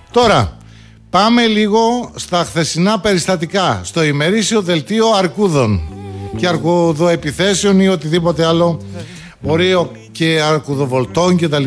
Τώρα, πάμε λίγο στα χθεσινά περιστατικά, στο ημερήσιο δελτίο αρκούδων και αρκουδοεπιθέσεων ή οτιδήποτε άλλο, μπορεί και αρκουδοβολτών κτλ.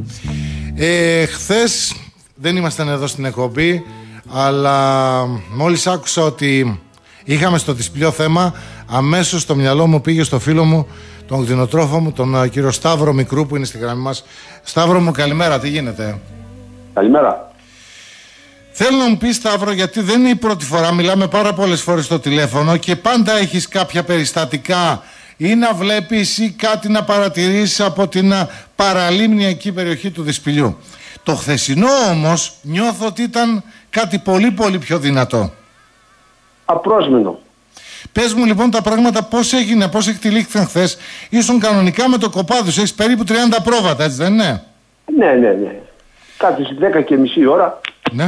Χθες δεν ήμασταν εδώ στην εκπομπή, αλλά μόλις άκουσα ότι είχαμε στο δισπλιό θέμα, αμέσως στο μυαλό μου πήγε στο φίλο μου, τον κτηνοτρόφο μου, τον κύριο Σταύρο Μικρού που είναι στη γραμμή μας. Σταύρο μου, καλημέρα, τι γίνεται? Καλημέρα. Θέλω να μου πεις, Σταύρο, γιατί δεν είναι η πρώτη φορά, μιλάμε πάρα πολλές φορές στο τηλέφωνο και πάντα έχεις κάποια περιστατικά ή να βλέπεις ή κάτι να παρατηρήσεις από την παραλίμνιακή περιοχή του Δισπηλιού. Το χθεσινό όμως νιώθω ότι ήταν κάτι πολύ πολύ πιο δυνατό. Απρόσμενο. Πες μου λοιπόν τα πράγματα, πώς έγινε, πώς εκτυλίχθηκαν χθες? Ήσουν κανονικά με το κοπάδι σου, έχεις περίπου 30 πρόβατα, έτσι δεν είναι? Ναι. Κάτι στις 10:30 ώρα. Ναι.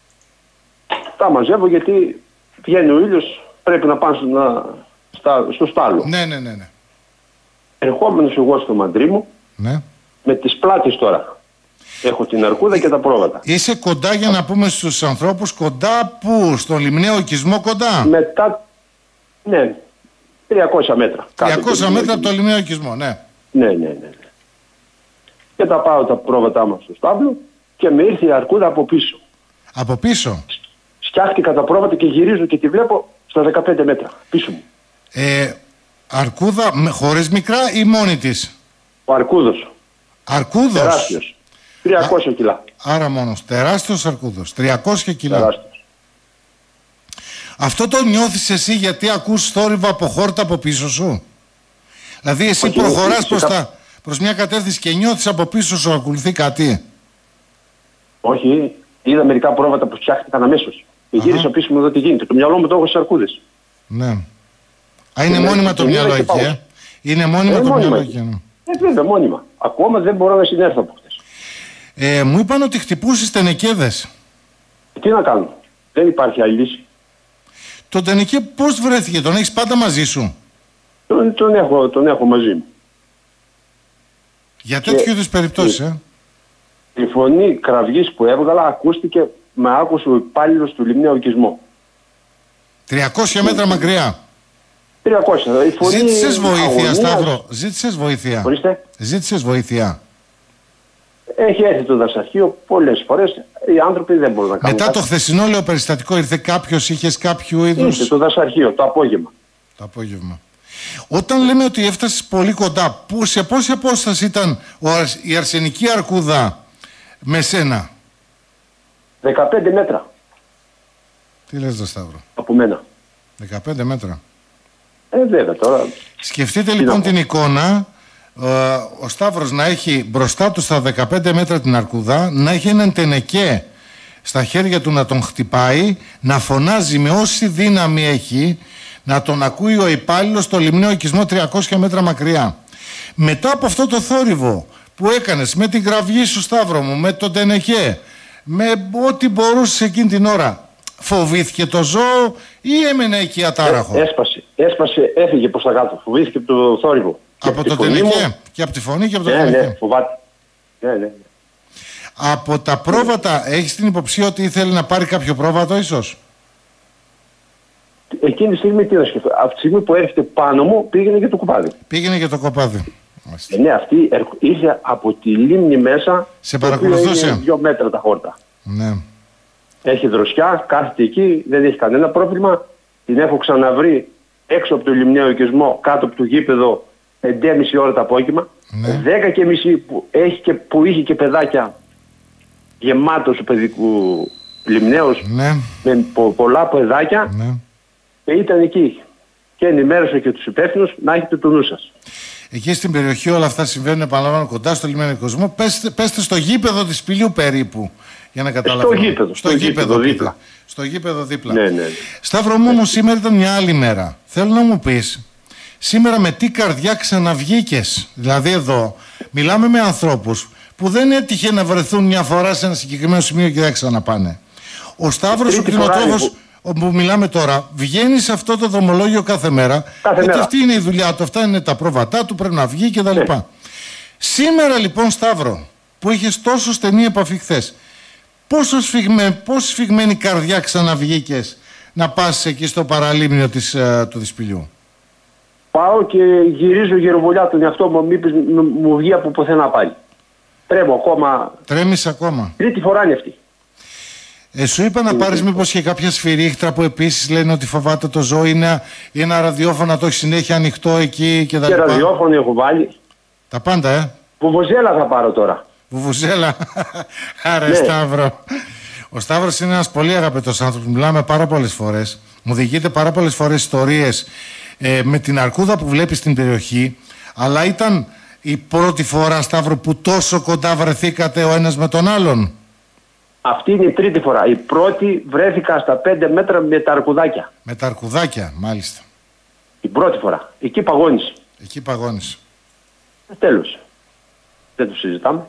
Τα μαζεύω γιατί βγαίνει ο ήλιος, πρέπει να πάνε στο στάλο. Ναι. Ερχόμενος εγώ στο μαντρί μου, Ναι. με τις πλάτες τώρα. Έχω την αρκούδα και τα πρόβατα. Είσαι κοντά, για να πούμε στους ανθρώπους, κοντά που? Στο λιμναίο οικισμό κοντά? Μετά, ναι, 300 μέτρα. 300 μέτρα από το λιμναίο οικισμό, ναι. Ναι. Και τα πάω τα πρόβατά μας στο στάβλο και με ήρθε η αρκούδα από πίσω. Από πίσω? Σκιάχτηκα τα πρόβατα και γυρίζω και τη βλέπω στα 15 μέτρα πίσω μου. Αρκούδα χωρίς μικρά ή μόνη της? Ο αρκούδος. Αρκούδος. Τεράστιος. 300 κιλά. Άρα μόνος. Τεράστιος αρκούδος. 300 κιλά. Τεράστιος. Αυτό το νιώθεις εσύ γιατί ακούς θόρυβο από χόρτα από πίσω σου? Δηλαδή εσύ Όχι, προχωράς προς μια κατεύθυνση και νιώθεις από πίσω σου ακολουθεί κάτι? Όχι, είδα μερικά πρόβατα που φτιάχτηκαν αμέσως. Και γύρισα πίσω μου εδώ τι γίνεται. Το μυαλό μου το έχω στις αρκούδες. Ναι. Είναι μόνιμα το μυαλό εκεί, Είναι μόνιμα το μυαλό εκεί. Βέβαια, μόνιμα. Ακόμα δεν μπορώ να συνέρθω από χτες. Μου είπαν ότι χτυπούσες τενεκέδες. Τι να κάνω. Δεν υπάρχει άλλη λύση. Το τενεκέ πώς βρέθηκε, τον έχεις πάντα μαζί σου? Τον έχω μαζί μου. Για τέτοιου είδους περιπτώσεις, Η φωνή κραυγής που έβγαλα ακούστηκε, με άκουσε ο υπάλληλος του λιμναίου οικισμού. 300 μέτρα μακριά. 300. Η φωνή. Ζήτησες βοήθεια, αγωνίας. Σταύρο? Ζήτησες βοήθεια? Ορίστε. Ζήτησες βοήθεια? Έχει έρθει το δασαρχείο πολλές φορές. Οι άνθρωποι δεν μπορούν να κάνουν. Μετά κάτι. το χθεσινό λέω περιστατικό ήρθε κάποιος, είχες κάποιο είδους? Ήρθε το δασαρχείο το απόγευμα. Το απόγευμα. Όταν λέμε ότι έφτασες πολύ κοντά, σε πόση απόσταση ήταν η αρσενική αρκούδα με σένα? 15 μέτρα. Τι λες δε, Σταύρο? Από μένα. 15 μέτρα. Βέβαια τώρα. Σκεφτείτε λοιπόν την εικόνα, ο Σταύρος να έχει μπροστά του στα 15 μέτρα την αρκούδα, να έχει έναν τενεκέ στα χέρια του να τον χτυπάει, να φωνάζει με όση δύναμη έχει, να τον ακούει ο υπάλληλος στο λιμναίο οικισμό 300 μέτρα μακριά. Μετά από αυτό το θόρυβο που έκανες με την κραυγή σου, Σταύρο μου, με τον τενεκέ, με ό,τι μπορούσε εκείνη την ώρα, φοβήθηκε το ζώο ή έμενε εκεί ατάραχο? Έσπασε, έφυγε προς τα κάτω. Φοβήθηκε από το θόρυβο. Από το τενεκέ και από τη φωνή και από το τενεκέ. Ναι, φοβάται. Ναι. Από τα πρόβατα έχεις την υποψία ότι ήθελε να πάρει κάποιο πρόβατο ίσως? Εκείνη τη στιγμή τι να σκεφτώ. Από τη στιγμή που έρχεται πάνω μου πήγαινε και το κοπάδι. Πήγαινε και το κοπάδι. Ναι, αυτή ήρθε από τη λίμνη μέσα. Σε παρακολουθούσε? Είναι 2 μέτρα τα χόρτα. Ναι. Έχει δροσιά, κάθεται εκεί, δεν έχει κανένα πρόβλημα. Την έχω ξαναβρει έξω από το λιμναίο οικισμό, κάτω από το γήπεδο, 5,5 ώρα το απόγευμα. Ναι. 10,5 που είχε και παιδάκια γεμάτος ο παιδικού λιμναίος, Ναι. με πολλά παιδάκια. Ναι. Και ήταν εκεί. Και ενημέρωσα και τους υπεύθυνους να έχετε το νου σας. Εκεί στην περιοχή όλα αυτά συμβαίνουν, επαναλαμβάνω, κοντά στο λιμναίο οικισμό. Πέστε στο γήπεδο της Πηλιού περίπου, για να καταλαβαίνετε. Στο γήπεδο δίπλα. Στο γήπεδο δίπλα. Ναι. Σταύρο μου, όμως σήμερα ήταν μια άλλη μέρα. Θέλω να μου πεις, σήμερα με τι καρδιά ξαναβγήκες? Δηλαδή εδώ μιλάμε με ανθρώπους που δεν έτυχε να βρεθούν μια φορά σε ένα συγκεκριμένο σημείο και δεν ξαναπάνε. Ο Σταύρος ο κτηνοτρόφος που μιλάμε τώρα βγαίνει σε αυτό το δρομολόγιο κάθε μέρα. Γιατί αυτή είναι η δουλειά του, αυτά είναι τα πρόβατά του, πρέπει να βγει κτλ. Σήμερα λοιπόν, Σταύρο, που είχες τόσο στενή επαφή χθες, πόσο σφιγμένη καρδιά ξαναβγήκες να πας εκεί στο παραλίμνιο του Δυσπηλιού? Πάω και γυρίζω γυροβολιά τον εαυτό μου, μήπως μου βγει από πουθενά πάλι. Τρέμω ακόμα. Τρέμεις ακόμα? Τρίτη φορά είναι αυτή. Σου είπα να πάρεις μήπως και κάποια σφυρίχτρα που επίσης λένε ότι φοβάται το ζώο, ή ένα ραδιόφωνο να το έχει συνέχεια ανοιχτό εκεί και τα λοιπά? Και ραδιόφωνο έχω βάλει. Τα πάντα, Βουβουζέλα θα πάρω τώρα. Βουβουζέλα. Άρε, ναι. Σταύρο. Ο Σταύρος είναι ένας πολύ αγαπητός άνθρωπος. Μιλάμε πάρα πολλές φορές. Μου διηγείται πάρα πολλές φορές ιστορίες με την αρκούδα που βλέπει στην περιοχή. Αλλά ήταν η πρώτη φορά, Σταύρο, που τόσο κοντά βρεθήκατε ο ένας με τον άλλον? Αυτή είναι η τρίτη φορά. Η πρώτη βρέθηκα στα 5 μέτρα με τα αρκουδάκια. Με τα αρκουδάκια, μάλιστα. Η πρώτη φορά. Εκεί παγώνησε. Εκεί παγώνησε. Τέλος. Δεν το συζητάμε.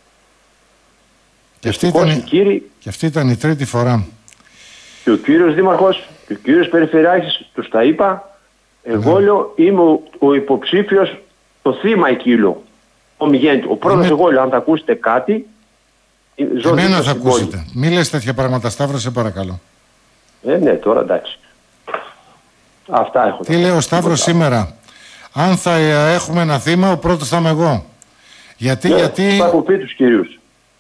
Και αυτή ήταν η τρίτη φορά. Και ο κύριος Δήμαρχος και ο κύριος Περιφερειάρχης τους τα είπα. Εγώ λέω είμαι ο υποψήφιος, το θύμα εκεί λέω. Ο πρώτος εγώ λέω, αν θα ακούσετε κάτι. Εμένα θα ακούσετε. Μη λες τέτοια πράγματα, Σταύρο, σε παρακαλώ. Ναι, τώρα εντάξει. Αυτά έχω. Τι λέει ο Σταύρος σήμερα? Αν θα έχουμε ένα θύμα, ο πρώτος θα είμαι εγώ. Γιατί... Θα έχω πει τους κυρίους.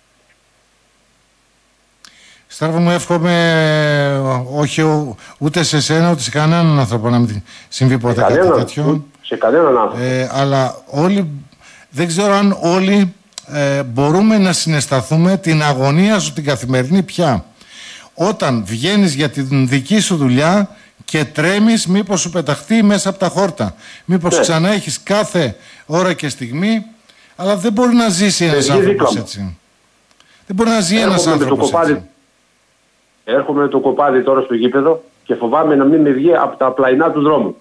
Σταύρο μου, εύχομαι όχι ούτε σε σένα ούτε σε κανέναν άνθρωπο να μην συμβεί ποτέ κάτι τέτοιο. Σε κανέναν άνθρωπο. Αλλά όλοι, δεν ξέρω αν όλοι μπορούμε να συναισθανθούμε την αγωνία σου την καθημερινή πια. Όταν βγαίνεις για την δική σου δουλειά και τρέμεις μήπως σου πεταχτεί μέσα από τα χόρτα. Μήπως ξανά έχεις κάθε ώρα και στιγμή, αλλά δεν μπορεί να ζήσει ένας άνθρωπος έτσι. Δεν μπορεί να ζει ένας άνθρωπος έτσι. Έρχομαι με το κοπάδι τώρα στο γήπεδο και φοβάμαι να μην με βγει από τα πλαϊνά του δρόμου.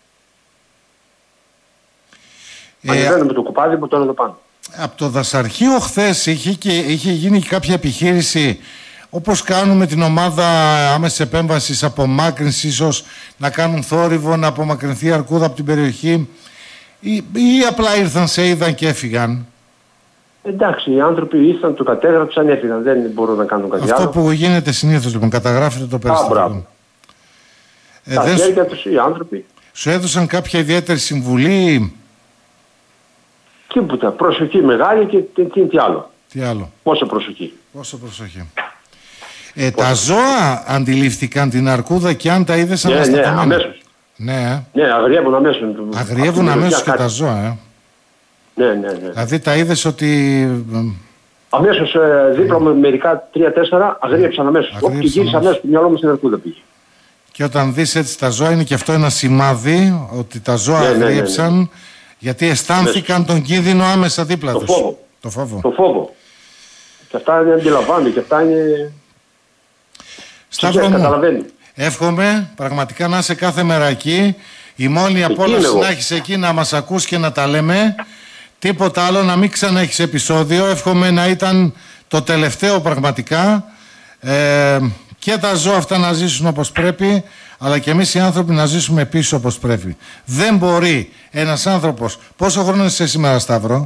Ανεβαίνω με το κοπάδι που τώρα εδώ πάνω. Από το δασαρχείο χθες είχε γίνει και κάποια επιχείρηση, όπως κάνουμε την ομάδα άμεσης επέμβασης, απομάκρυνση, ίσως να κάνουν θόρυβο, να απομακρυνθεί η αρκούδα από την περιοχή, ή απλά ήρθαν, σε είδαν και έφυγαν? Εντάξει, οι άνθρωποι ήρθαν, το κατέγραψαν, έφυγαν, δεν μπορούν να κάνουν κάτι άλλο. Αυτό που γίνεται συνήθως, λοιπόν, καταγράφεται το περιστατικό. Τα χέρια τους οι άνθρωποι. Σου έδωσαν κάποια ιδιαίτερη συμβουλή? Τίποτα. Προσοχή μεγάλη και τι άλλο. Τι άλλο? Πόσο προσοχή. Πόσο προσοχή. Τα ζώα αντιλήφθηκαν την αρκούδα και αν τα είδες αναστατωμένα? Ναι, αμέσως. Ναι, αγριεύουν αμέσως. Αγριεύουν αμέσως και τα ζώα, Ναι. Δηλαδή τα είδες ότι... Αμέσως δίπλα με μερικά 3-4 αγρίεψαν αμέσως. Και γύρισα αμέσως το μυαλό μου στην αρκούδα πήγε. Και όταν δεις έτσι τα ζώα, είναι και αυτό ένα σημάδι ότι τα ζώα αγρίεψαν, γιατί αισθάνθηκαν τον κίνδυνο άμεσα δίπλα τους. Το φόβο. Και αυτά είναι αντιλαμβάνει και αυτά είναι... Σταύρο μου, εύχομαι πραγματικά να είσαι κάθε μέρα εκεί. Η μόνη απόλαυση να έχεις εκεί, να μας ακούς και να τα λέμε. Τίποτα άλλο, να μην ξαναέχεις επεισόδιο. Εύχομαι να ήταν το τελευταίο πραγματικά. Και τα ζώα αυτά να ζήσουν όπως πρέπει, αλλά και εμείς οι άνθρωποι να ζήσουμε επίσης όπως πρέπει. Δεν μπορεί ένας άνθρωπος... Πόσο χρόνο είσαι σήμερα, Σταύρο?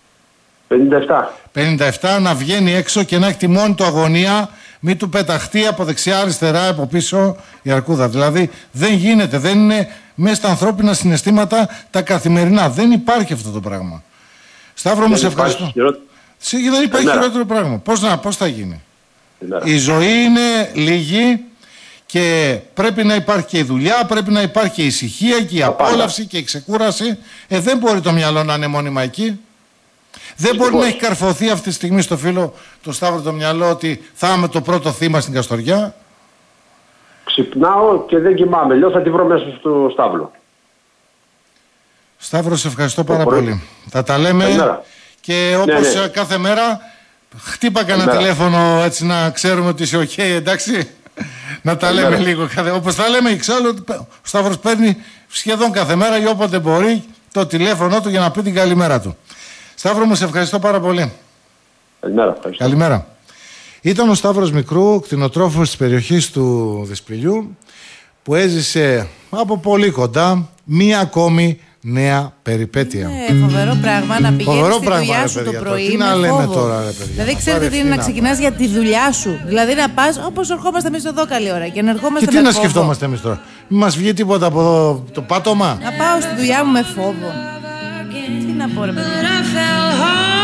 57 να βγαίνει έξω και να έχει τη μόνη του αγωνία, μην του πεταχτεί από δεξιά, αριστερά, από πίσω η αρκούδα. Δηλαδή δεν γίνεται, δεν είναι μέσα στα ανθρώπινα συναισθήματα τα καθημερινά. Δεν υπάρχει αυτό το πράγμα. Σταύρο μου, σε ευχαριστώ. Δεν υπάρχει χειρότερο πράγμα. Πώς θα γίνει? Η ζωή είναι λίγη και πρέπει να υπάρχει και η δουλειά, πρέπει να υπάρχει και η ησυχία και η απόλαυση και η ξεκούραση. Δεν μπορεί το μυαλό να είναι μόνιμα εκεί. Δεν μπορεί να έχει καρφωθεί αυτή τη στιγμή στο φίλο το Σταύρο το μυαλό ότι θα είμαι το πρώτο θύμα στην Καστοριά. Ξυπνάω και δεν κοιμάμαι. Λέω θα τη βρω μέσα στο Σταύρο. Σταύρο, σε ευχαριστώ πάρα πολύ. Θα τα λέμε και όπως κάθε μέρα χτύπα κανένα τηλέφωνο έτσι να ξέρουμε ότι είσαι ok, εντάξει. Να τα λέμε λίγο. Όπως τα λέμε, εξάλλου ο Σταύρος παίρνει σχεδόν κάθε μέρα ή όποτε μπορεί το τηλέφωνο του για να πει την καλημέρα του. Σταύρο μου, σε ευχαριστώ πάρα πολύ. Καλημέρα. Ήταν ο Σταύρος Μικρού, κτηνοτρόφος της περιοχής του Δυσπηλιού, που έζησε από πολύ κοντά μία ακόμη νέα περιπέτεια. Φοβερό πράγμα να πηγαίνεις στη δουλειά σου το πρωί. Τι να λέμε τώρα, ρε παιδιά. Δηλαδή, ξέρετε τι είναι να ξεκινάς για τη δουλειά σου. Δηλαδή, να πας όπως ερχόμαστε εμείς εδώ καλή ώρα. Και να ερχόμαστε και τι να σκεφτόμαστε εμείς τώρα. Μην μας βγει τίποτα από εδώ το πάτωμα. Να πάω στη δουλειά μου με φόβο. Τι να πω, ρε παιδιά.